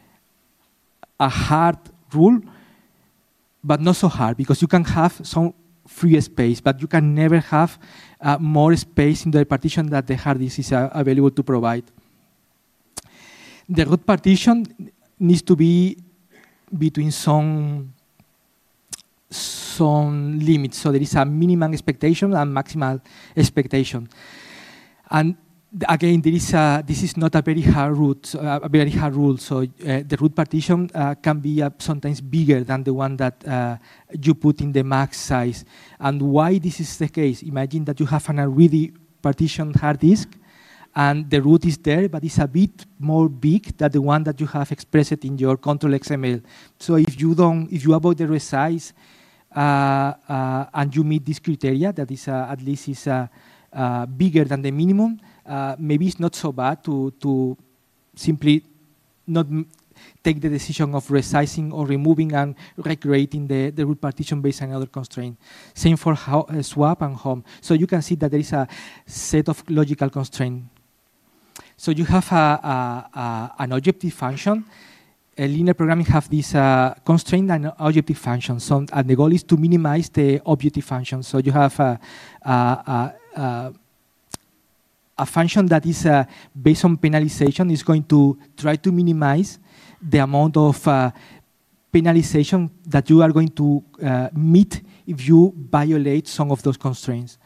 a hard rule, but not so hard because you can have some free space, but you can never have uh, more space in the partition that the hard disk is uh, available to provide. The root partition needs to be between some, some limits. So there is a minimum expectation and maximal expectation. And again, there is a, this is not a very hard root, uh, a very hard rule. So uh, the root partition uh, can be uh, sometimes bigger than the one that uh, you put in the max size. And why this is the case? Imagine that you have an already partitioned hard disk, and the root is there, but it's a bit more big than the one that you have expressed in your control X M L. So if you don't, if you avoid the resize uh, uh, and you meet this criteria, that is uh, at least is uh, uh, bigger than the minimum. Uh, maybe it's not so bad to, to simply not m take the decision of resizing or removing and recreating the, the root partition based on another constraint. Same for how, uh, swap and home. So you can see that there is a set of logical constraints. So you have a, a, a, an objective function. A linear programming have this uh, constraint and objective function. So, and the goal is to minimize the objective function. So you have a, a, a, a a function that is uh, based on penalization is going to try to minimize the amount of uh, penalization that you are going to uh, meet if you violate some of those constraints.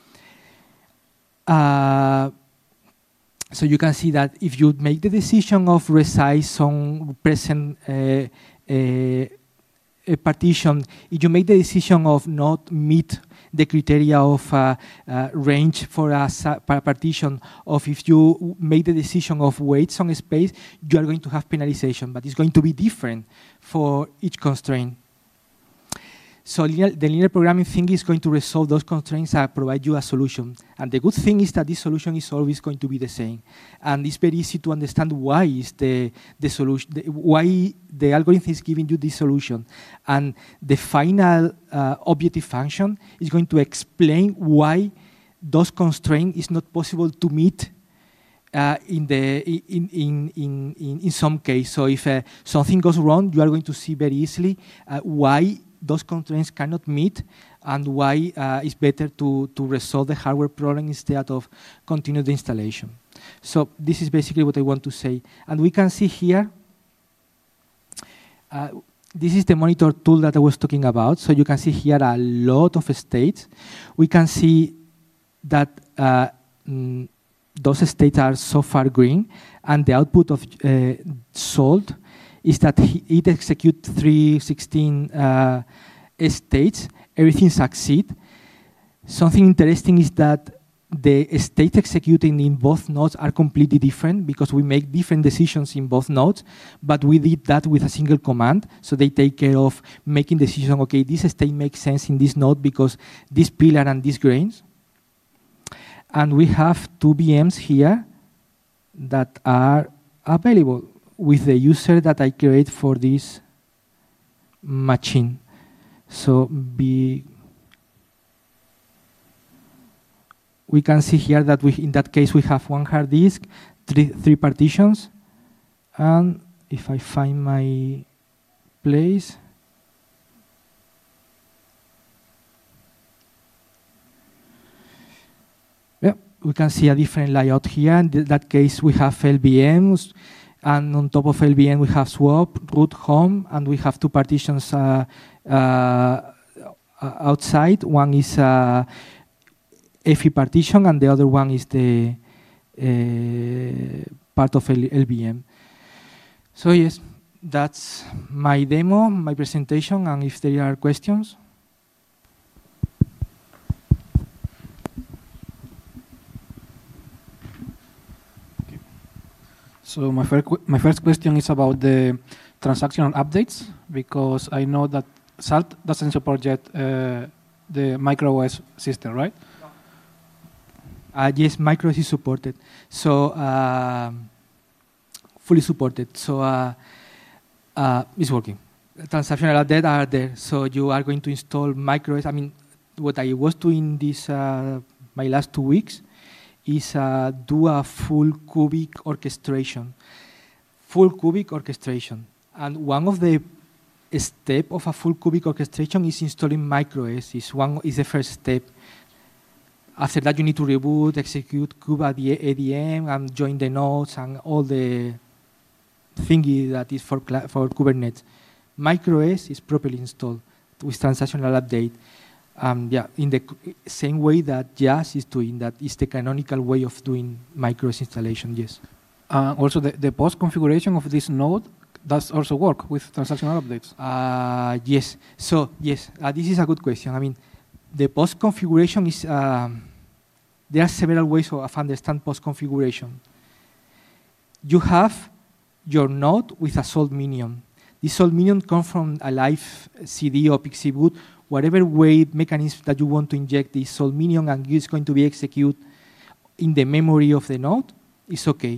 Uh, so you can see that if you make the decision of resize some present uh, uh, a partition, if you make the decision of not meet the criteria of uh, uh, range for a partition, of if you make the decision of weights on space, you are going to have penalization, but it's going to be different for each constraint. So linear, the linear programming thing is going to resolve those constraints and provide you a solution. And the good thing is that this solution is always going to be the same. And it's very easy to understand why is the, the solution, the, why the algorithm is giving you this solution. And the final uh, objective function is going to explain why those constraints is not possible to meet uh, in, the, in, in, in, in, in some case. So if uh, something goes wrong, you are going to see very easily uh, why those constraints cannot meet, and why uh, it's better to, to resolve the hardware problem instead of continue the installation. So this is basically what I want to say. And we can see here, uh, this is the monitor tool that I was talking about. So you can see here a lot of states. We can see that uh, mm, those states are so far green, and the output of uh, salt is that it executes three sixteen uh, states, everything succeeds. Something interesting is that the states executing in both nodes are completely different because we make different decisions in both nodes, but we did that with a single command. So they take care of making decision, okay, this state makes sense in this node because this pillar and these grains. And we have two V Ms here that are available with the user that I create for this machine. So be, we can see here that we, in that case, we have one hard disk, three, three partitions, and if I find my place, yeah, we can see a different layout here. In that case, we have L V Ms. And on top of L V M, we have swap, root, home, and we have two partitions uh, uh, outside. One is uh, F E partition, and the other one is the uh, part of L V M. So yes, that's my demo, my presentation, and if there are questions. So my first, my first question is about the transactional updates, because I know that SALT doesn't support yet uh, the MicroOS system, right? Uh, yes, MicroOS is supported. So uh, fully supported. So uh, uh, it's working. Transactional updates are there. So you are going to install MicroOS. I mean, what I was doing this uh, my last two weeks is uh, do a full cubic orchestration. Full cubic orchestration. And one of the steps of a full cubic orchestration is installing MicroOS. Is one is the first step. After that, you need to reboot, execute kube A D M, and join the nodes and all the thingy that is for, for Kubernetes. MicroOS is properly installed with transactional update. Um, yeah, in the same way that Jazz is doing, that is the canonical way of doing MicroOS installation, yes. Uh, also, the, the post configuration of this node does also work with transactional updates? Uh, yes. So, yes, uh, this is a good question. I mean, the post configuration is, um, there are several ways of understand post configuration. You have your node with a salt minion. This salt minion comes from a live C D or Pixie boot, whatever way mechanism that you want to inject this salt minion, and it's going to be executed in the memory of the node, it's okay.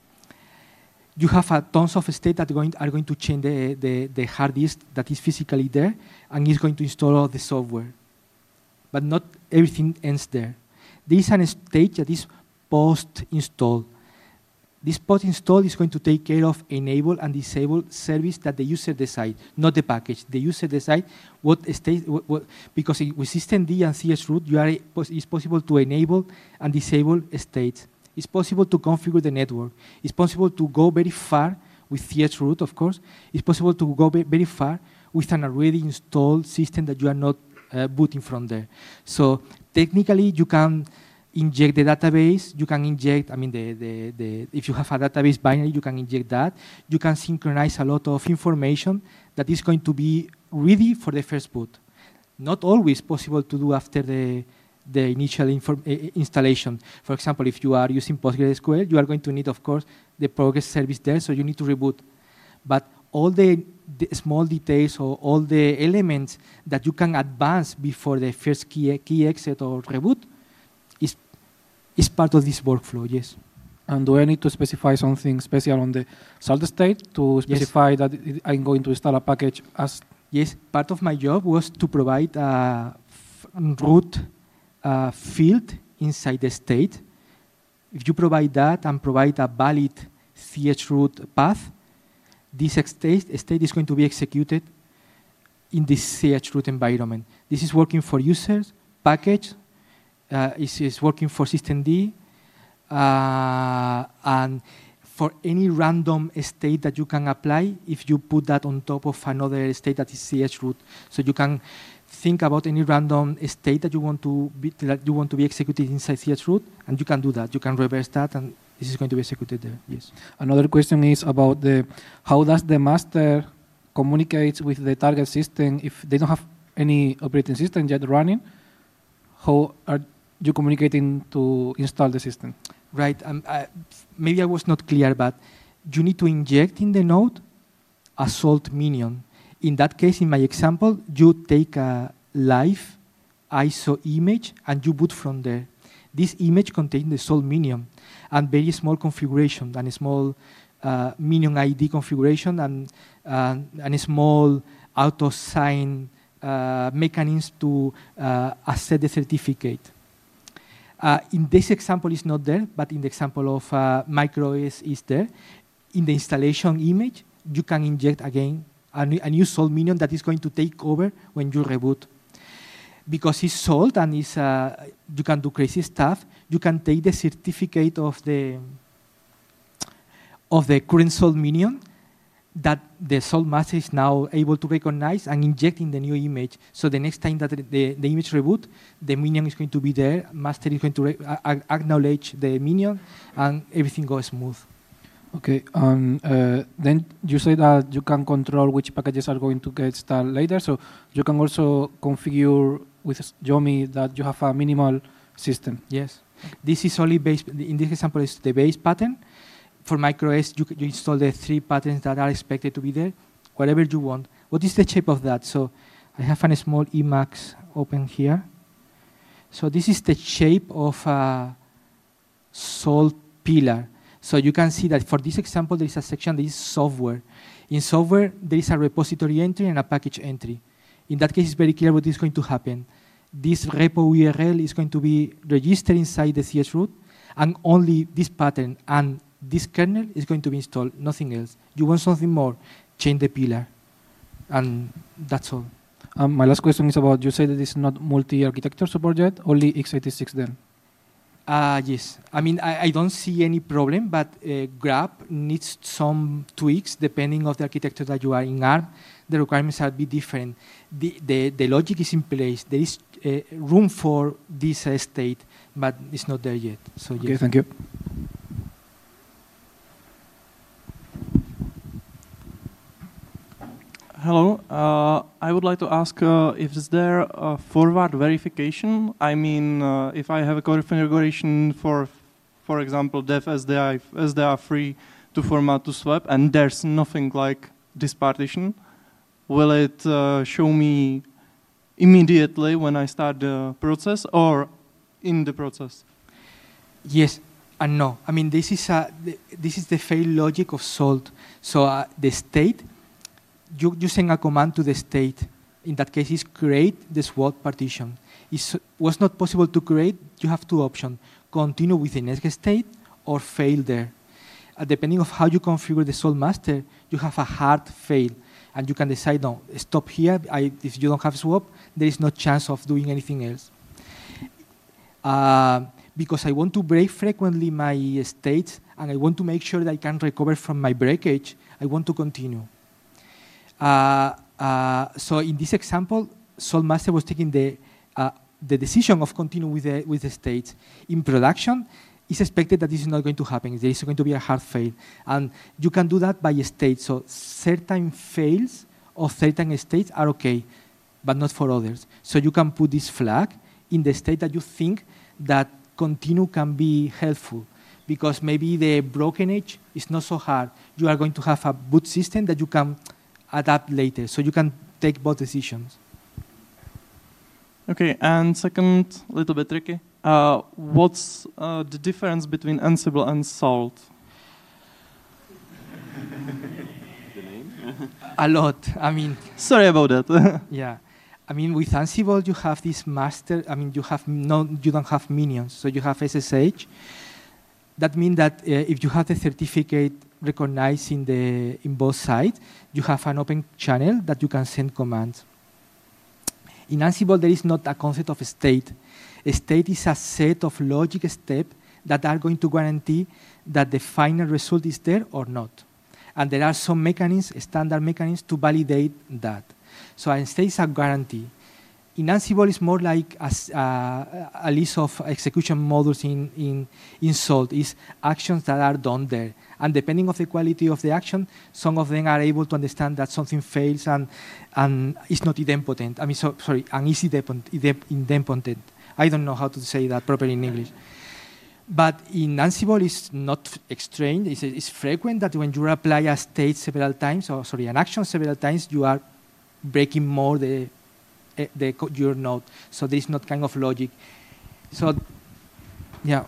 You have a tons of states that are going, are going to change the, the, the hard disk that is physically there, and it's going to install all the software. But not everything ends there. There is a stage that is post-install. This post-install is going to take care of enable and disable service that the user decides, not the package. The user decides what state, what, what, because with systemd and C S root, you are, it's possible to enable and disable states. It's possible to configure the network. It's possible to go very far with chroot, of course. It's possible to go very far with an already installed system that you are not uh, booting from there. So technically, you can inject the database. You can inject, I mean, the, the, the, if you have a database binary, you can inject that. You can synchronize a lot of information that is going to be ready for the first boot. Not always possible to do after the, the initial inform, uh, installation. For example, if you are using PostgreSQL, you are going to need, of course, the Progress service there, so you need to reboot. But all the, the small details or all the elements that you can advance before the first key, key exit or reboot is, is part of this workflow, yes. And do I need to specify something special on the salt state to specify yes. that it, I'm going to install a package as? Yes, part of my job was to provide a root uh, field inside the state. If you provide that and provide a valid chroot path, this state, state is going to be executed in this chroot environment. This is working for users, package, uh, is, is working for systemd, uh, and for any random state that you can apply if you put that on top of another state that is chroot. So you can think about any random state that you want to be, that you want to be executed inside chroot, and you can do that. You can reverse that, and this is going to be executed there. Yes. Another question is about the how does the master communicate with the target system if they don't have any operating system yet running? How are you communicating to install the system? Right. Um, uh, maybe I was not clear, but you need to inject in the node a salt minion. In that case, in my example, you take a live I S O image and you boot from there. This image contains the salt minion and very small configuration and a small uh, minion I D configuration and, uh, and a small auto sign uh, mechanism to uh, accept the certificate. Uh, in this example, it's not there, but in the example of uh, MicroOS is there. In the installation image, you can inject again a new, a new salt minion that is going to take over when you reboot. Because it's salt and it's, uh, you can do crazy stuff, you can take the certificate of the, of the current salt minion that the salt master is now able to recognize and inject in the new image. So the next time that the, the image reboot, the minion is going to be there, master is going to re acknowledge the minion, and everything goes smooth. Okay, um, uh, then you say that you can control which packages are going to get installed later, so you can also configure with Yomi that you have a minimal system. Yes, this is only based, in this example, is the base pattern. For MicroOS, you, you install the three patterns that are expected to be there, whatever you want. What is the shape of that? So I have a small Emacs open here. So this is the shape of a salt pillar. So you can see that for this example, there is a section that is software. In software, there is a repository entry and a package entry. In that case, it's very clear what is going to happen. This repo U R L is going to be registered inside the chroot, and only this pattern and this kernel is going to be installed, nothing else. You want something more, change the pillar, and that's all. Um, my last question is about, you say that it's not multi-architecture support yet, only x eighty-six then? Uh, yes, I mean, I, I don't see any problem, but uh, Grab needs some tweaks depending on the architecture that you are in ARM. The requirements are a bit different. The, the, the logic is in place. There is uh, room for this uh, state, but it's not there yet. So okay, yes. Thank you. Hello, uh, I would like to ask uh, if is there a forward verification? I mean, uh, if I have a configuration for, for example, dev as they are, as they are free to format to swap, and there's nothing like this partition, will it uh, show me immediately when I start the process or in the process? Yes and no. I mean, this is a, this is the fail logic of Salt. So uh, the state. You, you send a command to the state. In that case, is create the swap partition. It was not possible to create. You have two options: continue with the next state or fail there. Uh, depending on how you configure the salt master, you have a hard fail, and you can decide, no, stop here. I, if you don't have swap, there is no chance of doing anything else. Uh, because I want to break frequently my states and I want to make sure that I can recover from my breakage, I want to continue. Uh, uh, so in this example, Salt Master was taking the, uh, the decision of continuing with the, with the states. In production, it's expected that this is not going to happen. There is going to be a hard fail. And you can do that by state. So certain fails of certain states are okay, but not for others. So you can put this flag in the state that you think that continue can be helpful, because maybe the broken edge is not so hard. You are going to have a boot system that you can adapt later, so you can take both decisions. Okay, and second, a little bit tricky. Uh, what's uh, the difference between Ansible and Salt? The name? A lot. I mean, sorry about that. Yeah, I mean, with Ansible you have this master. I mean, you have no, you don't have minions, so you have S S H. That means that uh, if you have the certificate recognized in the in both sides, you have an open channel that you can send commands. In Ansible, there is not a concept of state. A state is a set of logic steps that are going to guarantee that the final result is there or not. And there are some mechanisms, standard mechanisms, to validate that. So a state is a guarantee. In Ansible, it's more like a, uh, a list of execution modules in, in, in Salt. It's actions that are done there. And depending on the quality of the action, some of them are able to understand that something fails and, and is not idempotent. I mean, so, sorry, and is idempotent. I don't know how to say that properly in English. But in Ansible, it's not strange. It's, it's frequent that when you apply a state several times, or sorry, an action several times, you are breaking more the, the your node. So there is not kind of logic. So, yeah.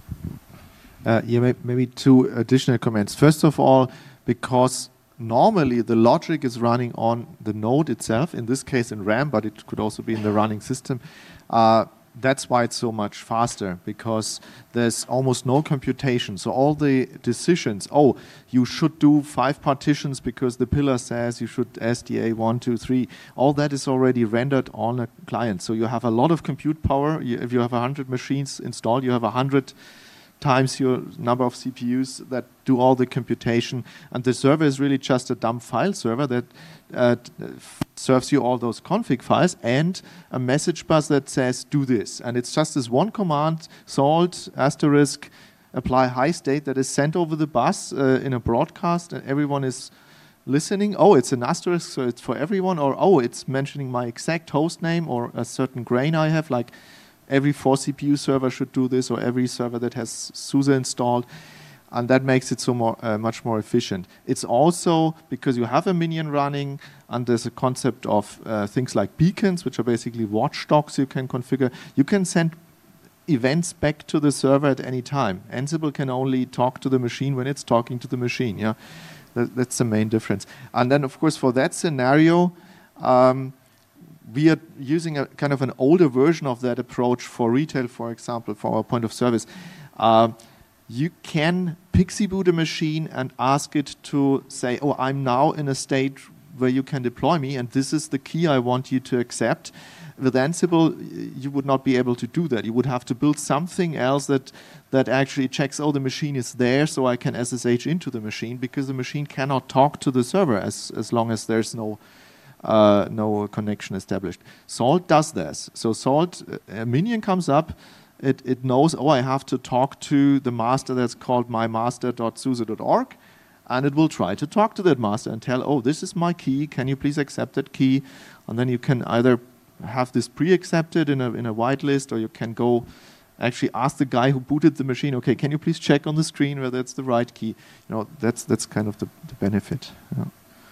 Uh, yeah, maybe two additional comments. First of all, because normally the logic is running on the node itself, in this case in RAM, but it could also be in the running system. Uh, that's why it's so much faster, because there's almost no computation. So all the decisions, oh, you should do five partitions because the pillar says you should S D A one, two, three, all that is already rendered on a client. So you have a lot of compute power. You, if you have one hundred machines installed, you have one hundred times your number of C P Us that do all the computation, and the server is really just a dumb file server that uh, serves you all those config files and a message bus that says do this, and it's just this one command, salt asterisk apply high state, that is sent over the bus uh, in a broadcast, and everyone is listening. Oh, it's an asterisk, so it's for everyone, or oh, it's mentioning my exact host name or a certain grain I have, like every four C P U server should do this, or every server that has SUSE installed, and that makes it so more, uh, much more efficient. It's also because you have a minion running, and there's a concept of uh, things like beacons, which are basically watchdogs you can configure. You can send events back to the server at any time. Ansible can only talk to the machine when it's talking to the machine. Yeah, that, that's the main difference. And then, of course, for that scenario, um, we are using a kind of an older version of that approach for retail, for example, for our point of service. Uh, you can Pixie boot a machine and ask it to say, oh, I'm now in a state where you can deploy me, and this is the key I want you to accept. With Ansible, you would not be able to do that. You would have to build something else that, that actually checks, oh, the machine is there, so I can S S H into the machine, because the machine cannot talk to the server as, as long as there's no Uh, no connection established. Salt does this. So Salt, a minion comes up, it, it knows, oh, I have to talk to the master that's called mymaster dot suse dot org, and it will try to talk to that master and tell, oh, this is my key, can you please accept that key? And then you can either have this pre-accepted in a, in a whitelist, or you can go actually ask the guy who booted the machine, okay, can you please check on the screen whether it's the right key? You know, that's, that's kind of the, the benefit. Yeah.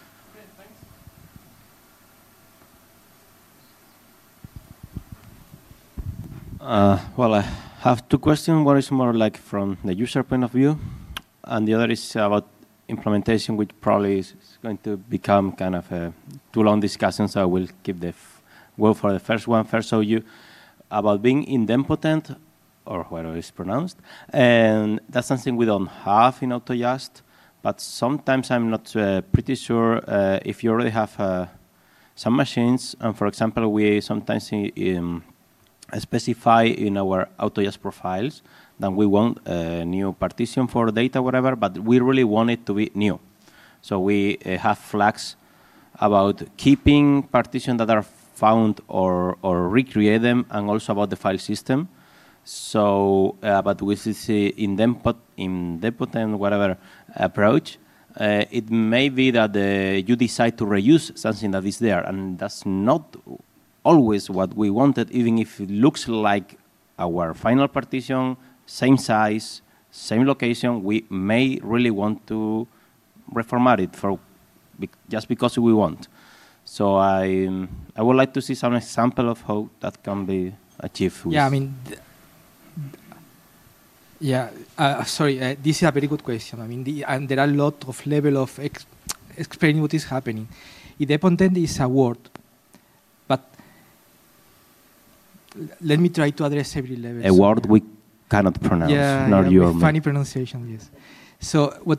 Uh, well, I have two questions. One is more like from the user point of view, and the other is about implementation, which probably is going to become kind of a too long discussion, so I will keep the f well for the first one. First, so you about being idempotent, or whatever it's pronounced, and that's something we don't have in AutoJust, but sometimes I'm not uh, pretty sure uh, if you already have uh, some machines, and for example, we sometimes in, in specify in our AutoJazz profiles that we want a new partition for data, whatever, but we really want it to be new. So we uh, have flags about keeping partitions that are found or, or recreate them, and also about the file system. So, uh, but with this uh, idempotent whatever approach, uh, it may be that uh, you decide to reuse something that is there, and that's not always what we wanted, even if it looks like our final partition, same size, same location, we may really want to reformat it for just because we want. So I, um, I would like to see some example of how that can be achieved. Yeah, I mean, th yeah, uh, sorry, uh, this is a very good question. I mean, the, and there are a lot of level of ex explaining what is happening. Idempotent is a word, but let me try to address every level. A so, word yeah. we cannot pronounce, yeah, nor yeah, you or with me. funny pronunciation, yes. So what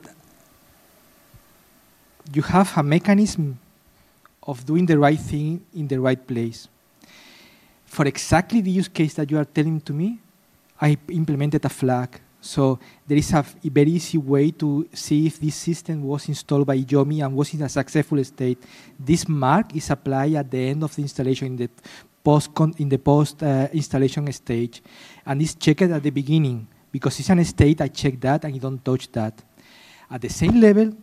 you have a mechanism of doing the right thing in the right place. For exactly the use case that you are telling to me, I implemented a flag. So there is a very easy way to see if this system was installed by Yomi and was in a successful state. This mark is applied at the end of the installation in the post in the post uh, installation stage, and it's checked at the beginning because it's an state. I check that and you don't touch that. At the same level,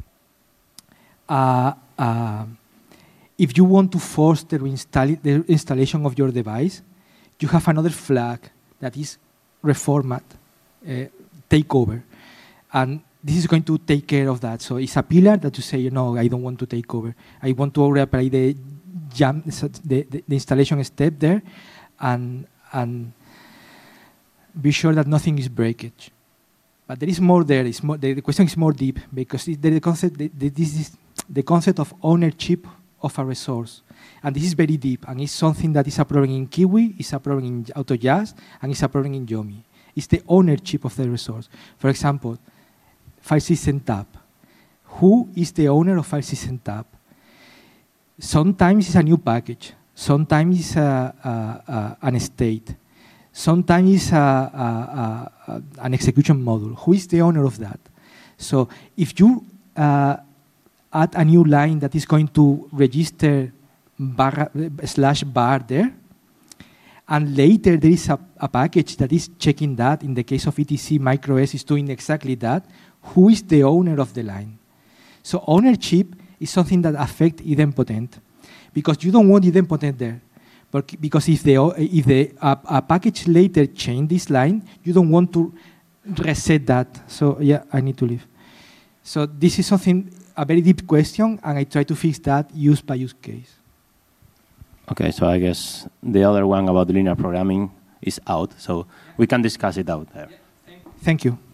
uh, uh, if you want to force the, reinstall the installation of your device, you have another flag that is reformat, uh, takeover. And this is going to take care of that. So it's a pillar that you say, no, I don't want to take over. I want to reapply the, jam, the, the, the installation step there and, and be sure that nothing is breakage. But there is more there. It's more, the, the question is more deep because it, the, concept, the, the, this is the concept of ownership of a resource. And this is very deep, and it's something that is a problem in Kiwi, it's a problem in AutoJazz, and it's a problem in Yomi. It's the ownership of the resource. For example, file system tab. Who is the owner of file system tab? Sometimes it's a new package. Sometimes it's a, a, a, an state. Sometimes it's a, a, a, an execution module. Who is the owner of that? So if you uh, add a new line that is going to register bar, slash bar there, and later there is a, a package that is checking that. In the case of E T C, MicroS is doing exactly that. Who is the owner of the line? So ownership is something that affects idempotent, because you don't want idempotent there. But because if the if the uh, a package later change this line, you don't want to reset that. So yeah, I need to leave. So this is something, a very deep question, and I try to fix that use by use case. Okay, so I guess the other one about linear programming is out, so we can discuss it out there. Thank you.